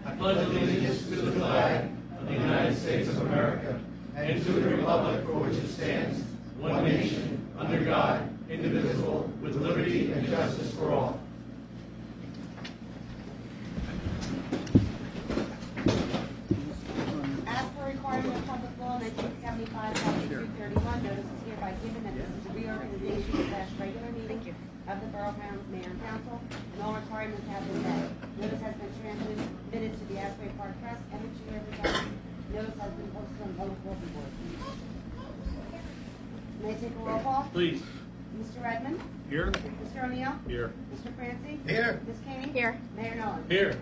I pledge allegiance to the flag of the United States of America and to the republic for which it stands, one nation, under God, indivisible, with liberty and justice for all. As per requirement of public law 1975, Section 231, notice is hereby given that this is a reorganization/regular meeting of the Borough Mayor and Council, and all requirements have been met. Notice has been transmitted to the Asbury Park Press and the Chamber of Commerce. Notice has been posted on both bulletin boards. May I take a roll call? Please. Mr. Redmond? Here. Mr. O'Neill? Here. Mr. Francie? Here. Ms. Kane? Here. Mayor Nolan? Here.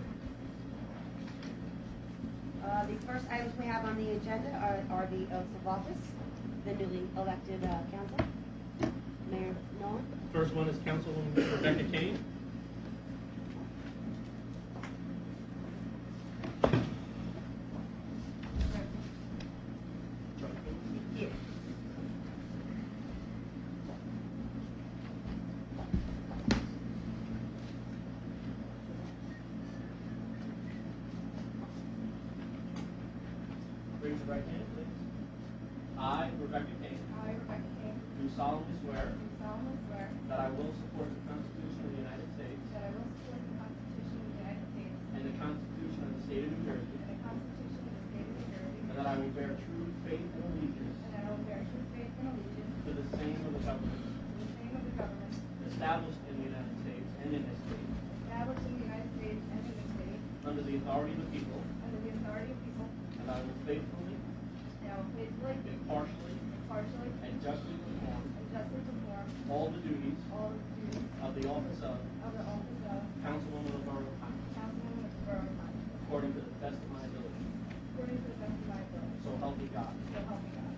The first items we have on the agenda are the oaths of office, the newly elected council. Mayor Nolan? First one is Councilwoman Rebecca Kane. Raise your right hand, please. I, Rebecca Kane, I, Rebecca King, do solemnly swear do solemnly swear that I will support the Constitution of the United States that I will support the Constitution of the United States and the Constitution of the State of New Jersey, and the Constitution of the State of New Jersey, and that I will bear true faith and allegiance and that I will bear true faith and allegiance to the same of the governments to the same of the government established in the United States and in this state, established in the United States and in this state, under the authority of the people, under the authority of people, and I will faithfully, and I will faithfully, impartially, impartially, and justly perform and justly perform all the duties all the duties of the office of of the office of Councilwoman of the Borough of Highland, Councilwoman of the Borough of Highland, according to the best of my ability. according to the best of my ability. So help me God. So help me God.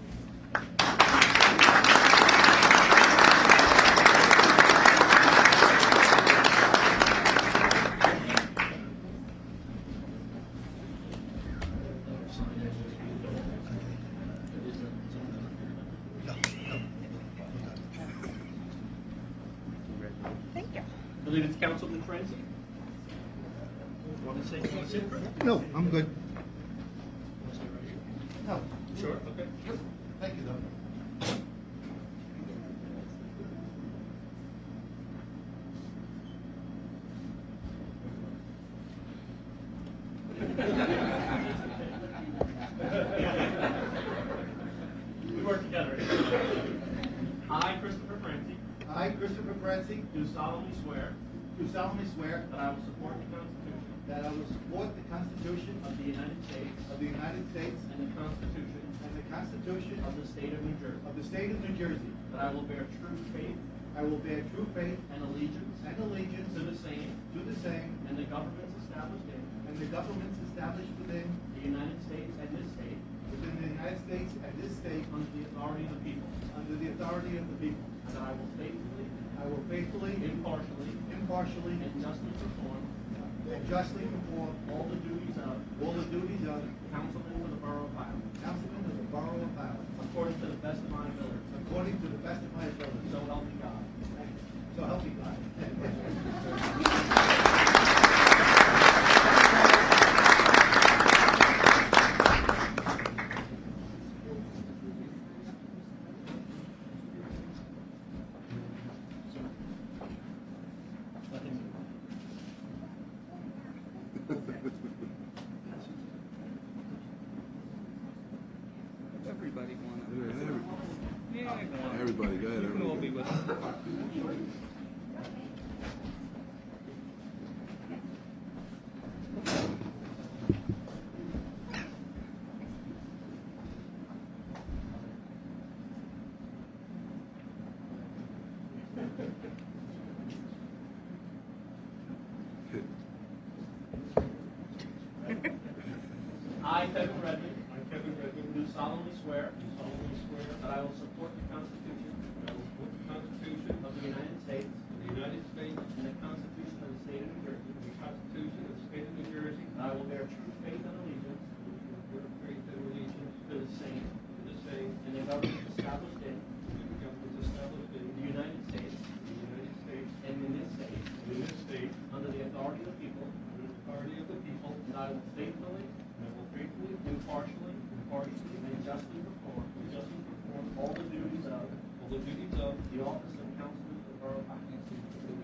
Thank you. I believe it's Councilman Francie. Want to say it? No, I'm good. No, Sure, okay. thank you, though. We work together. I, Christopher Francie, I, Christopher Francie, do solemnly swear do solemnly swear that I will support the Constitution that I will support the Constitution of the United States of the United States and the Constitution and the Constitution of the State of New Jersey, of the State of New Jersey. that I will bear true faith I will bear true faith and allegiance and allegiance to the same to the same and the governments established in and the governments established within the United States and this state the United States and this state under the authority of the people, under the authority of the people. and that I will faithfully, I will faithfully, impartially, impartially, and justly perform and justly perform all the duties of all the duties of Councilman of the Borough of Highland, Councilman of the Borough of Highland, according to the best of my ability. according to the best of my ability. So help me God. So help me God. Everybody wanna. Everybody, go ahead. You can all be with us. I, Kevin Redmond, Kevin Redmond, do solemnly swear do solemnly swear that I will support the Constitution that I will support the Constitution of the United States of the United States and the Constitution of the State of New Jersey, and the Constitution of the State of New Jersey, that I will bear true faith and allegiance with faith and allegiance to the same to the same and the governments established in and the governments established in the United States the United States and in this state, and in this state, under the authority of the people, under the authority of the people, and I will faithfully, impartially, and justly perform all the duties of the office of Councilman of the Borough of Hopkins,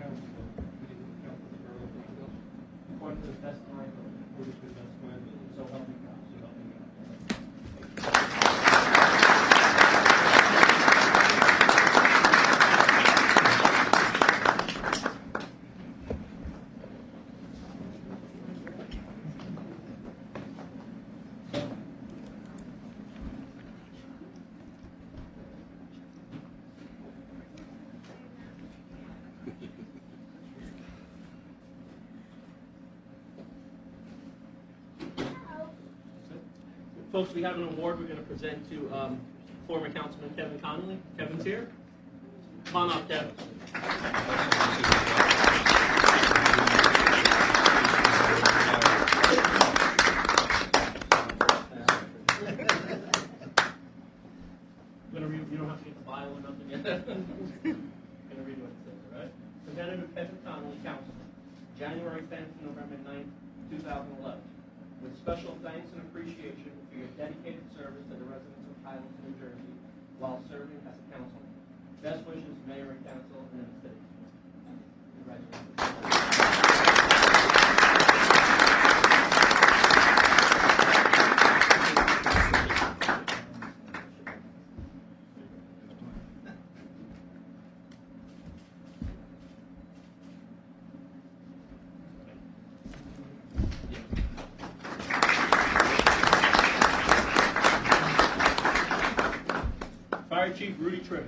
according to the best of my ability. So help me God. Folks, we have an award we're going to present to former Councilman Kevin Connolly. Kevin's here. Come on up, Kevin. You don't have to get the bio or nothing yet. I'm going to read what it says, all right? Senator Kevin Connolly, Councilman, January 10th to November 9th, 2011. With special thanks and appreciation for your dedicated service to the residents of Highlands, New Jersey, while serving as a councilman. Best wishes, Mayor and Council, and the city. Congratulations. Fire Chief Rudy Trivet.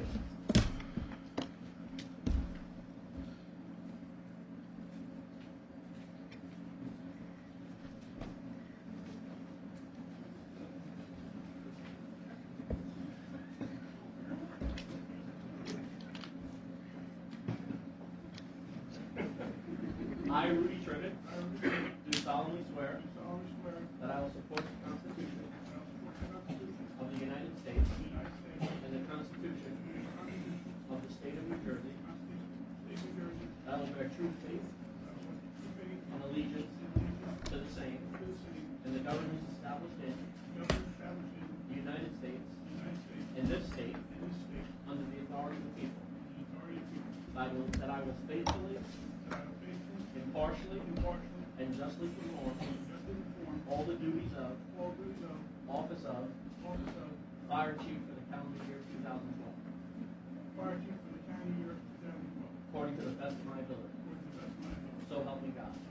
I, Rudy Trivet, do solemnly swear that I will support the Constitution of the United States and the Constitution of the State of New Jersey. That I will bear true faith and allegiance to the same and the governments established in the United States and this state under the authority of the people. That I will faithfully, impartially, and justly perform all the duties of office of Fire Chief for the calendar year 2012. According to the best of my ability. So help me God.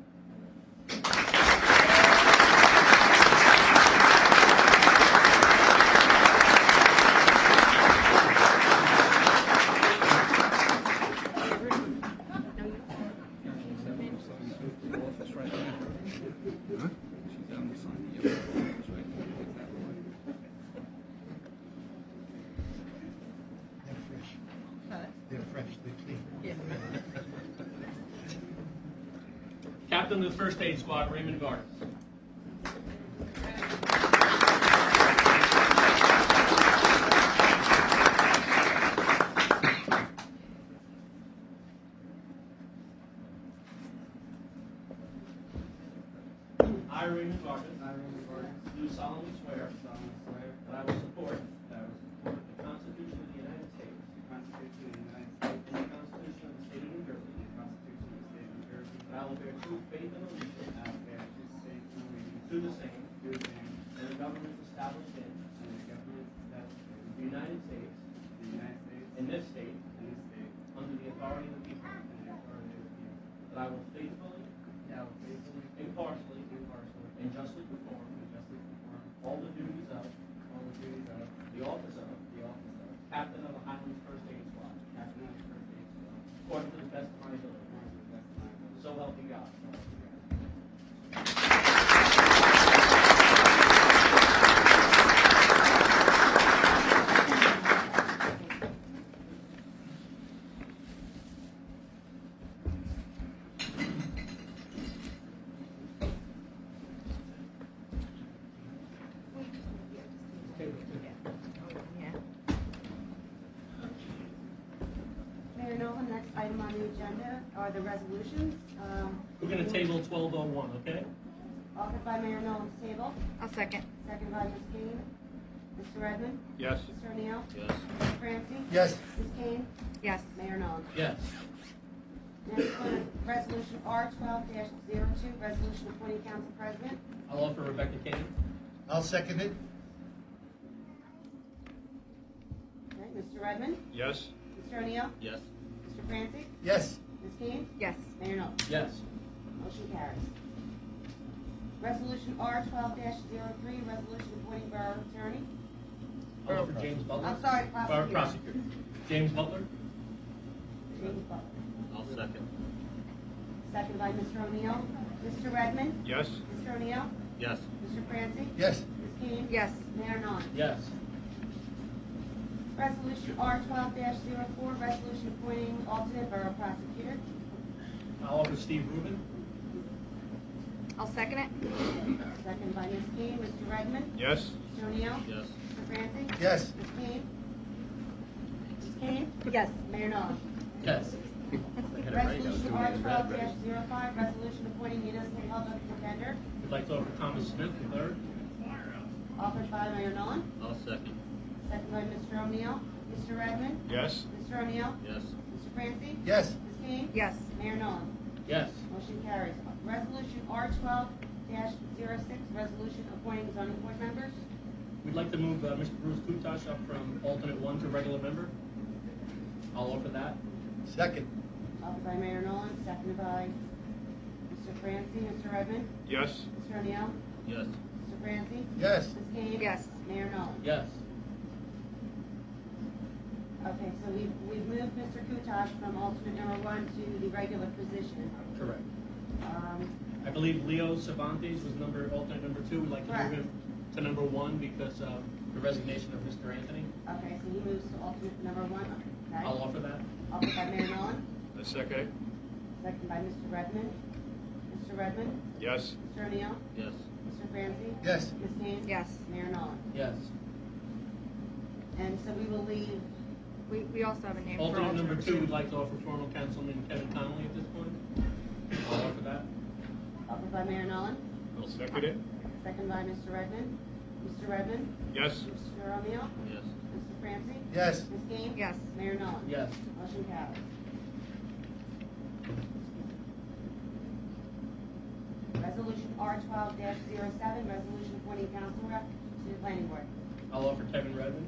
Captain of the First Aid Squad, Raymond Gardas. I, Raymond Gardas, do solemnly swear that I will support the Constitution of the United States and the Constitution of the State of New Jersey. That I will bear true faith and allegiance to the same and the governments established in the United States and this state under the authority of the people. That I will faithfully, impartially, and justly perform all the duties of the office of Captain of the Highlands First Aid Squad. According to the best of my ability. So help me God. Mayor Nova, next item on the agenda are the resolutions. We're going to table 1201, okay? Offered by Mayor Nolan to table. I'll second. Second by Ms. Kane. Mr. Redmond. Yes. Mr. O'Neill. Yes. Mr. Francie. Yes. Ms. Kane. Yes. Mayor Nolan. Yes. Next one is Resolution R12-02, resolution appointing council president. I'll offer Rebecca Kane. I'll second it. Okay, Mr. Redmond. Yes. Mr. O'Neill. Yes. Mr. Francie. Yes. Ms. Kane. Yes. Mayor Nolan. Yes. Motion carries. Resolution R12-03, resolution appointing borough attorney. I'll offer James Butler. I'm sorry, Borough prosecutor. prosecutor. James Butler. James Butler. I'll second. Second by Mr. O'Neill. Mr. Redmond. Yes. Mr. O'Neill. Yes. Mr. Francie. Yes. Ms. Kane. Yes. Mayor Nolan. Yes. Resolution R12-04, resolution appointing alternate borough prosecutor. I'll offer Steve Rubin. I'll second it. Second by Ms. Kane. Mr. Redmond. Yes. Mr. O'Neill. Yes. Mr. Francie. Yes. Ms. Kane. Ms. Kane. Yes. Mayor Nolan. Yes. Resolution R12-05, resolution appointing municipal public defender. We'd like to offer Thomas Smith, the third. Offered by Mayor Nolan. I'll second. Second by Mr. O'Neill. Mr. Redmond. Yes. Mr. O'Neill. Yes. Mr. Francie. Yes. Ms. Kane. Yes. Mayor Nolan. Yes. Motion carries. Resolution R12-06, resolution appointing zoning board members. We'd like to move Mr. Bruce Kutash up from alternate one to regular member. I'll offer that. Second. Offered by Mayor Nolan, seconded by Mr. Francie. Mr. Redmond. Yes. Mr. O'Neill. Yes. Mr. Francie. Yes. Ms. Kane. Yes. Mayor Nolan. Yes. Okay, so we've moved Mr. Kutash from alternate number one to the regular position. Correct. Um, I believe Leo Cervantes was alternate number two. We'd like to Correct. move him to number one because of the resignation of Mr. Anthony. Okay, so he moves to alternate number one. Okay. I'll offer that. Offered by Mayor Nolan, I second it. second by Mr. Redmond. Mr. Redmond. Yes. Mr. O'Neill. Yes. Mr. Francie. Yes. Ms. Kane. Yes. Mayor Nolan. Yes. And so we will leave, We also have a name for Alternate number two, we'd two. like to offer former councilman Kevin Connolly at this point. I'll offer that. offered by Mayor Nolan, I'll second it. second by Mr. Redmond. Mr. Redmond. Yes. Mr. O'Neill. Yes. Mr. Francie. Yes. Ms. Kane. Yes. Mayor Nolan. Yes. Motion carries. Resolution R12-07, resolution appointing council rep to the planning board. I'll offer Kevin Redmond.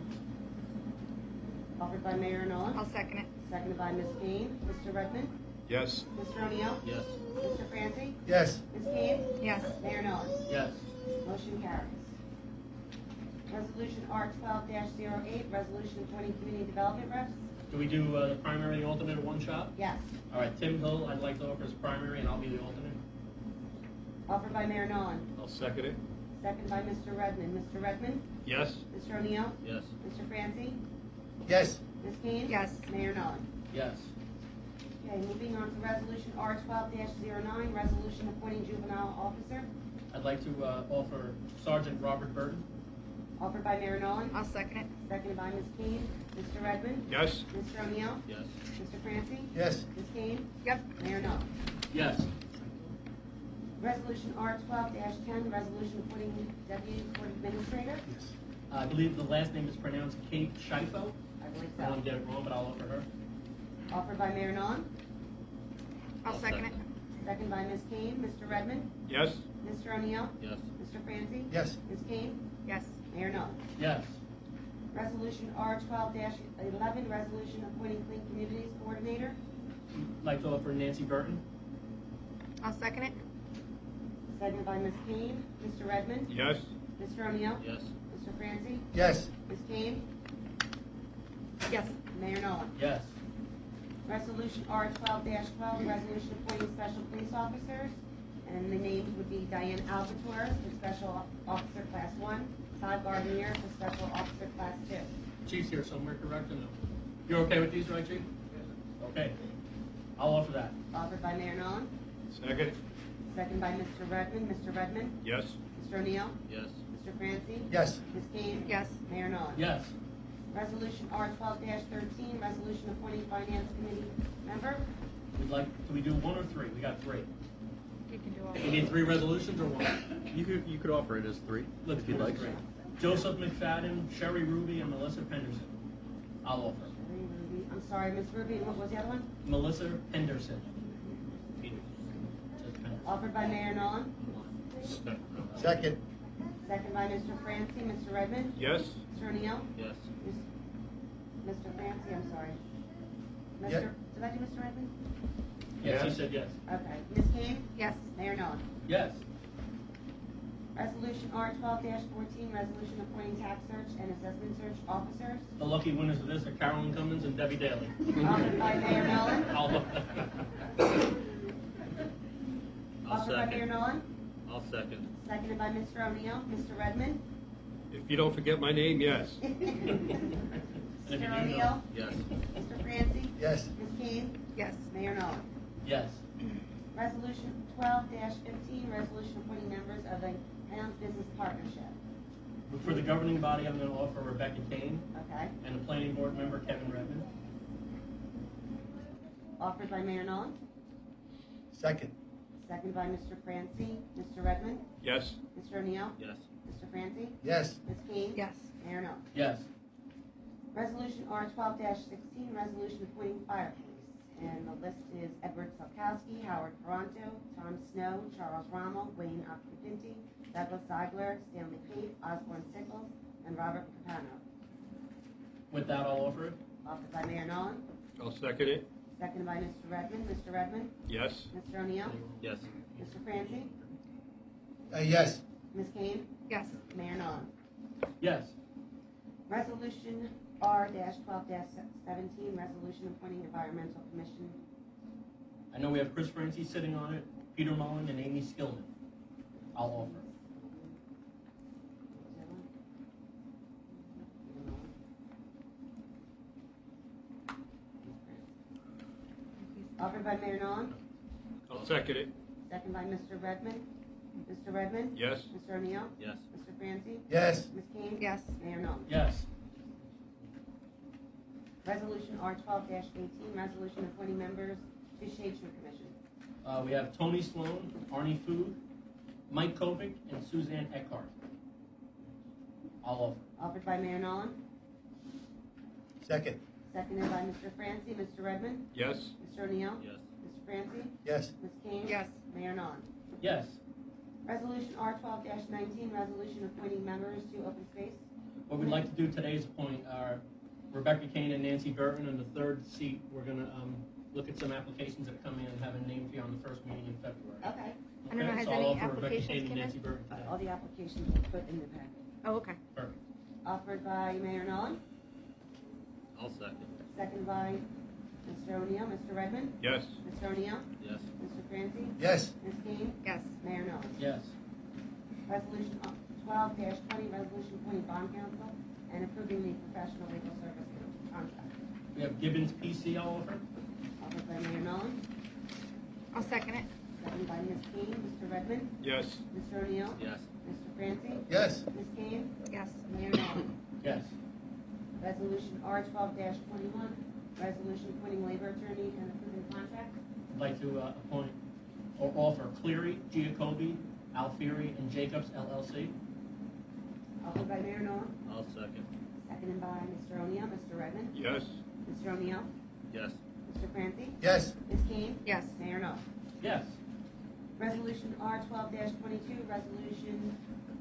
Offered by Mayor Nolan, I'll second it. seconded by Ms. Kane. Mr. Redmond. Yes. Mr. O'Neill. Yes. Mr. Francie. Yes. Ms. Kane. Yes. Mayor Nolan. Yes. Motion carries. Resolution R12-08, resolution appointing community development reps. Do we do the primary and alternate at one shot? Yes. All right, Tim Hill, I'd like to offer as primary, and I'll be the alternate. Offered by Mayor Nolan, I'll second it. seconded by Mr. Redmond. Mr. Redmond. Yes. Mr. O'Neill. Yes. Mr. Francie. Yes. Ms. Kane. Yes. Mayor Nolan. Yes. Okay, moving on to resolution R12-09, resolution appointing juvenile officer. I'd like to offer Sergeant Robert Burton. Offered by Mayor Nolan, I'll second it. seconded by Ms. Kane. Mr. Redmond. Yes. Mr. O'Neill. Yes. Mr. Francie. Yes. Ms. Kane. Yep. Mayor Nolan. Yes. Resolution R12-10, resolution appointing deputy court administrator. I believe the last name is pronounced Kate Schifo. I believe I don't want so. to get it wrong, but I'll offer her. Offered by Mayor Nolan, I'll second it. seconded by Ms. Kane. Mr. Redmond. Yes. Mr. O'Neill. Yes. Mr. Francie. Yes. Ms. Kane. Yes. Mayor Nolan. Yes. Resolution R12-11, resolution appointing clean communities coordinator. I'd like to offer Nancy Burton. I'll second it. Seconded by Ms. Kane. Mr. Redmond. Yes. Mr. O'Neill. Yes. Mr. Francie. Yes. Ms. Kane. Yes. Mayor Nolan. Yes. Resolution R12-12, resolution appointing special police officers. And the names would be Diane Albator for Special Officer Class 1, Todd Gardner for Special Officer Class 2. Chief's here somewhere, correct or no? You're okay with these, right, Chief? Okay. I'll offer that. Offered by Mayor Nolan, Second. second by Mr. Redmond. Mr. Redmond. Yes. Mr. O'Neill. Yes. Mr. Francie. Yes. Ms. Kane. Yes. Mayor Nolan. Yes. Resolution R12-13, resolution appointing finance committee member. We'd like, do we do one or three? We got three. You can do all. We need three resolutions or one? You could offer it as three, Let's if you'd do like. this. Joseph McFadden, Sherry Ruby, and Melissa Penderson. I'll offer. I'm sorry, Ms. Ruby, and what was the other one? Melissa Penderson. Offered by Mayor Nolan. Second. Second by Mr. Francie. Mr. Redmond. Yes. Mr. O'Neill. Yes. Mr. Francie, I'm sorry. Yeah. Did I do Mr. Redmond? Yes, he said yes. Okay. Ms. Kane? Yes. Mayor Nolan. Yes. Resolution R12-14, resolution appointing tax search and assessment search officers. The lucky winners of this are Carolyn Cummins and Debbie Daly. Offered by Mayor Nolan. I'll Offered by Mayor Nolan. I'll second. Seconded by Mr. O'Neill. Mr. Redmond. If you don't forget my name, yes. if you Mr. do O'Neill. Yes. Mr. Francie. Yes. Ms. Kane. Yes. Mayor Nolan. Yes. Resolution 12-15, resolution appointing members of the Highlands Business Partnership. For the governing body, I'm going to offer Rebecca Kane Okay. and the planning board member Kevin Redmond. Offered by Mayor Nolan. Second. Seconded by Mr. Francie. Mr. Redmond. Yes. Mr. O'Neill. Yes. Mr. Francie. Yes. Ms. Kane. Yes. Mayor Nolan. Yes. Resolution R12-16, resolution appointing fire police. And the list is Edward Salkowski, Howard Toronto, Tom Snow, Charles Rommel, Wayne Occhipinti, Douglas Ziegler, Stanley Pate, Osborne Sickles, and Robert Capano. With that, I'll offer it. Offered by Mayor Nolan. I'll second it. Seconded by Mr. Redmond. Mr. Redmond. Yes. Mr. O'Neill. Yes. Mr. Francie. Yes. Ms. Kane. Yes. Mayor Nolan. Yes. Resolution R-12-17, resolution appointing environmental commission. I know we have Chris Francie sitting on it, Peter Mullen, and Amy Skillman. I'll offer. Offered by Mayor Nolan. I'll second it. Second by Mr. Redmond. Mr. Redmond. Yes. Mr. O'Neill. Yes. Mr. Francie. Yes. Ms. Kane. Yes. Mayor Nolan. Yes. Resolution R-12-18, resolution appointing members to Shade Tree Commission. We have Tony Sloan, Arnie Food, Mike Kovic, and Suzanne Eckhart. I'll offer. Offered by Mayor Nolan. Second. Seconded by Mr. Francie. Mr. Redmond. Yes. Mr. O'Neill. Yes. Mr. Francie. Yes. Ms. Kane. Yes. Mayor Nolan. Yes. Resolution R-12-19, resolution appointing members to open space. What we'd like to do today is appoint Rebecca Kane and Nancy Burton. In the third seat, we're going to look at some applications that come in and have a name for you on the first meeting in February. Okay. I don't know, has so I'll any offer Rebecca applications Kane and come in? Nancy Burton today. All the applications are put in the packet. Oh, okay. Perfect. Offered by Mayor Nolan. I'll second. Seconded by Mr. O'Neill. Mr. Redmond. Yes. Mr. O'Neill. Yes. Mr. Francie. Yes. Ms. Kane. Yes. Mayor Nolan. Yes. Resolution 12-20, resolution appointing bond counsel and approving the professional legal service contract. We have Gibbons PC. I'll offer. Offered by Mayor Nolan. I'll second it. Seconded by Ms. Kane. Mr. Redmond. Yes. Mr. O'Neill. Yes. Mr. Francie. Yes. Ms. Kane. Yes. Mayor Nolan. Yes. Resolution R-12-21, resolution appointing labor attorney and approving contract. I'd like to appoint or offer Cleary, Giacobi, Alfieri, and Jacobs LLC. Offered by Mayor Nolan. I'll second. Seconded by Mr. O'Neill. Mr. Redmond. Yes. Mr. O'Neill. Yes. Mr. Francie. Yes. Ms. Kane. Yes. Mayor Nolan. Yes. Resolution R-12-22, resolution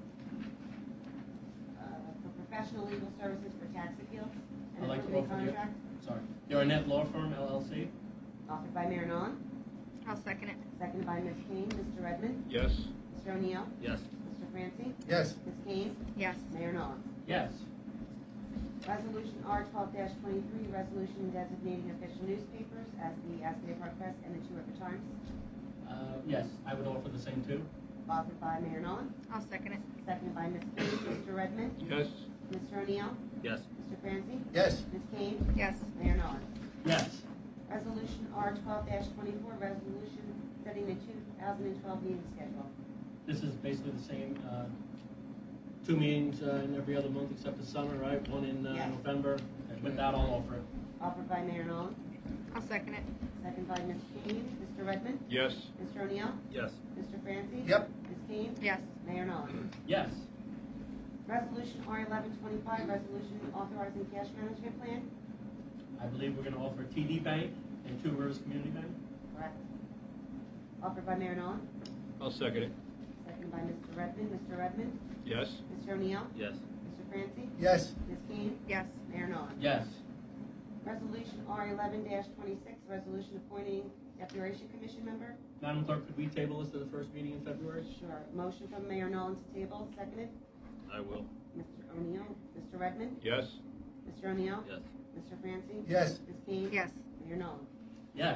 for professional legal services for tax appeals and I'd like to approving offer you. contract. Sorry. The Arnett Law Firm LLC. Offered by Mayor Nolan. I'll second it. Seconded by Ms. Kane. Mr. Redmond. Yes. Mr. O'Neill. Yes. Mr. Francie. Yes. Ms. Kane. Yes. Mayor Nolan. Yes. Resolution R-12-23, resolution designating official newspapers as the Ascot Park Press and the Two River Times. Yes, I would offer the same too. Offered by Mayor Nolan. I'll second it. Seconded by Ms. Kane. Mr. Redmond. Yes. Mr. O'Neill. Yes. Mr. Francie. Yes. Ms. Kane. Yes. Mayor Nolan. Yes. Resolution R-12-24, resolution setting the 2012 meeting schedule. This is basically the same. Two meetings in every other month except the summer, right? One in Yes. November. And with that, I'll offer it. Offered by Mayor Nolan. I'll second it. Seconded by Ms. Kane. Mr. Redmond. Yes. Mr. O'Neill. Yes. Mr. Francie. Yep. Ms. Kane? Yes. Mayor Nolan? Yes. Resolution R1125, resolution authorizing cash management plan. I believe we're going to offer TD Bank and Two Rivers Community Bank. Correct. Offered by Mayor Nolan, I'll second it. seconded by Mr. Redmond. Mr. Redmond? Yes. Mr. O'Neill? Yes. Mr. Francie? Yes. Ms. Kane? Yes. Mayor Nolan? Yes. Resolution R11-26, resolution appointing Declaration Commission member. Madam Clerk, could we table this to the first meeting in February? Sure. Motion from Mayor Nolan to table, seconded. I will. Mr. O'Neill? Mr. Redmond? Yes. Mr. O'Neill? Yes. Mr. Francie? Yes. Ms. Kane? Yes. Mayor Nolan? Yes.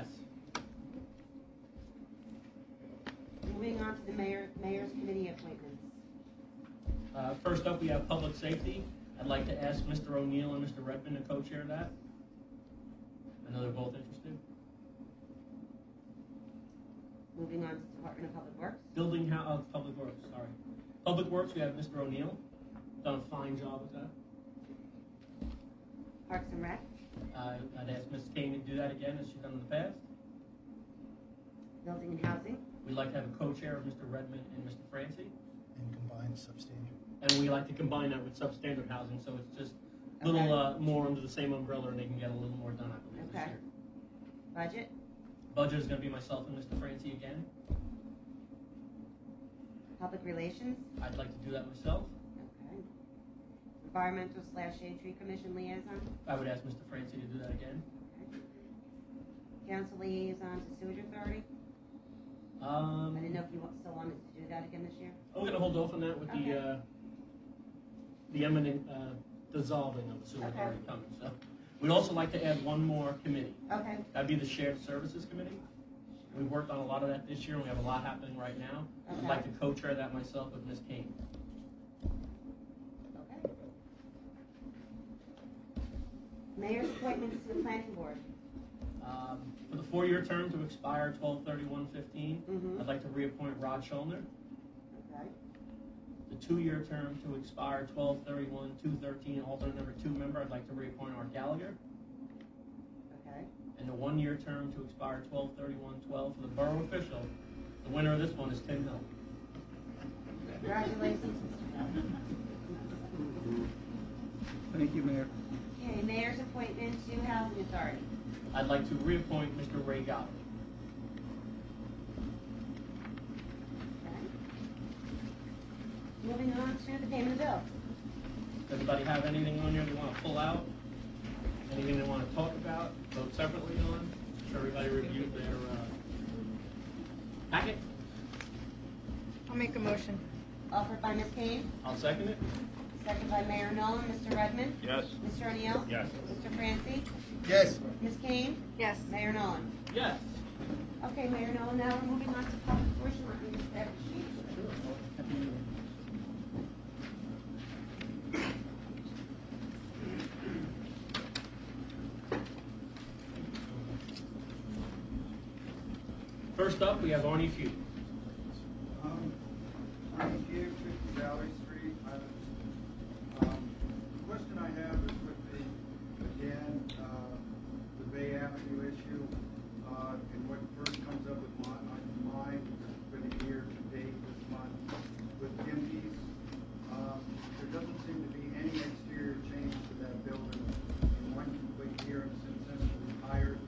Moving on to the mayor's committee appointments. First up, we have Public Safety. I'd like to ask Mr. O'Neill and Mr. Redmond to co-chair that. I know they're both interested. Moving on to Department of Public Works. Public Works, sorry. Public Works, we have Mr. O'Neill. Done a fine job with that. Parks and Rec. I'd ask Ms. Kane to do that again as she's done in the past. Building and Housing. We'd like to have a co-chair of Mr. Redmond and Mr. Francie. And combined substantial. And we like to combine that with substandard housing, so it's just a little more under the same umbrella, and they can get a little more done, I believe, this Okay. year. Budget. Budget is going to be myself and Mr. Francie again. Public Relations. I'd like to do that myself. Okay. Environmental/Shade Tree Commission Liaison. I would ask Mr. Francie to do that again. Okay. Council Liaison to Sewage Authority. I didn't know if you still wanted to do that again this year. I'm going to hold off on that with Okay. the imminent dissolving of the sewer Okay. authority coming. So we'd also like to add one more committee. Okay. That'd be the Shared Services Committee. We've worked on a lot of that this year, and we have a lot happening right now. I'd Okay. like to co-chair that myself with Ms. Kane. Okay. Mayor's appointments to the Planning Board. For the 4-year term to expire 12/31/15, Mhm. I'd like to reappoint Rod Schulner. Okay. The 2-year term to expire 12/31/213, alternate number 2 member, I'd like to reappoint Art Gallagher. Okay. And the 1-year term to expire 12/31/12 for the borough official. The winner of this one is Tim Hill. Congratulations, Mr. Bell. Thank you, Mayor. Okay, Mayor's appointment to Housing Authority. I'd like to reappoint Mr. Ray Goddard. Okay. Moving on to the payment of bills. Does anybody have anything on here they want to pull out? Anything they want to talk about, vote separately on? I'm sure everybody reviewed their packet. I'll make a motion. Offered by Ms. Kane, I'll second it. seconded by Mayor Nolan. Mr. Redmond? Yes. Mr. O'Neill? Yes. Mr. Francie? Yes. Ms. Kane? Yes. Mayor Nolan? Yes. Okay, Mayor Nolan, now we're moving on to public portion. Let me just grab the sheet. First up, we have Arnie Few. I'm here, 50 Valley Street. The question I have is with the Bay Avenue issue, and what first comes up with my mind for the year to date this month with Gimby's. There doesn't seem to be any exterior change to that building in one complete year, and since then we hired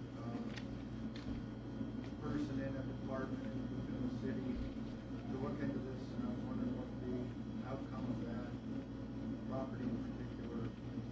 person in a department in the city to look into this, and I was wondering what the outcome of that property in particular.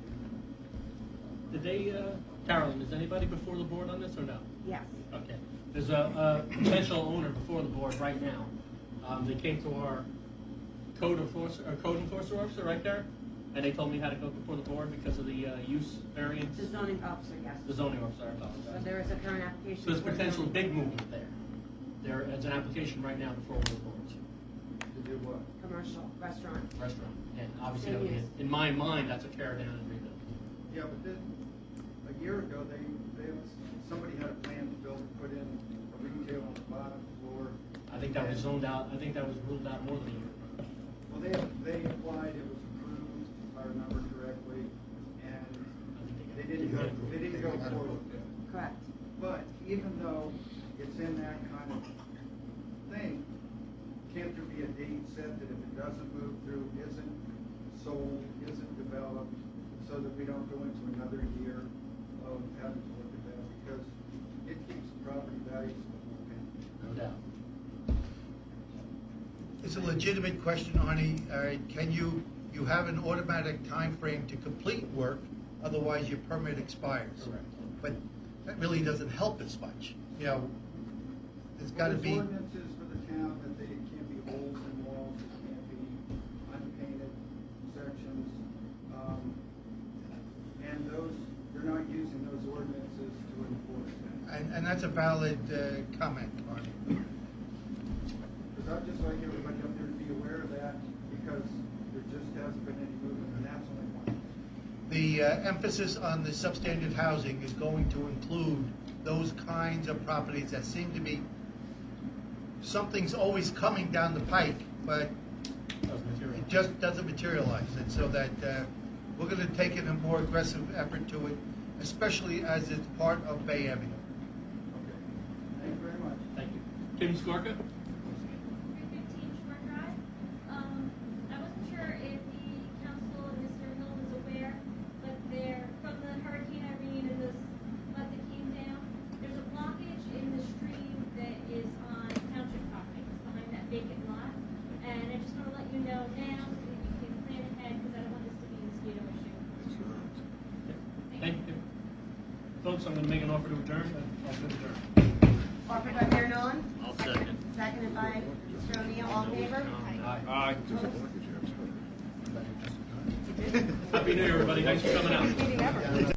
Did they, Carolyn, is anybody before the board on this or no? Yes. Okay. There's a potential owner before the board right now. They came to our code enforcer officer right there, and they told me how to go before the board because of the use variance. The zoning officer, yes. The zoning officer, I So apologize. there is a current application. So there's for potential zoning. big movement there. There is an application right now before one of the boards, To do what? Commercial restaurant. restaurant. And obviously, Same that would be- use. in my mind, that's a tear down and rebuild. Yeah, but then, a year ago, somebody had a plan to put in a retail on the bottom floor. I think that was zoned out, I think that was ruled out more than a year ago. Well, they applied, it was approved, if I remember correctly, and they didn't go forward. Correct. But even though it's in that kind of thing, can't there be a date doesn't move through, isn't sold, isn't developed, so that we don't go into another year of having to look at that, because it keeps property values moving. No doubt. It's a legitimate question, Arnie. Can you have an automatic time frame to complete work, otherwise your permit expires? Correct. But that really doesn't help as much. You know, there's got to There's be. ordinances for the town that they can't be holes in walls, it can't be unpainted sections. And those, they're not using those ordinances to enforce that. And that's a valid comment, Arnie. Because I'd just like everybody up there to be aware of that, because there just hasn't been any movement, and that's only one. The emphasis on the substandard housing is going to include those kinds of properties that seem to be, something's always coming down the pike, but it just doesn't materialize. And so that we're going to take in a more aggressive effort to it, especially as it's part of Bay Avenue. Okay. Thank you very much. Thank you. Tim Skorka? 315 Short Drive. I wasn't sure if the council and Mr. Hill was aware, but from the Hurricane Irene and the flood that came down, there's a blockage in the stream that is on township property, it's behind that vacant lot. And I just want to let you know now, so that you can plan ahead, because I don't want this to be a mosquito issue. Thank you, Tim. Folks, I'm going to make an offer to adjourn, and I'll adjourn. Offered by Mayor Nolan. I'll second. Seconded by Mr. O'Neill. All in favor? Aye. Opposed? Happy New Year, everybody. Thanks for coming out. Meeting ever.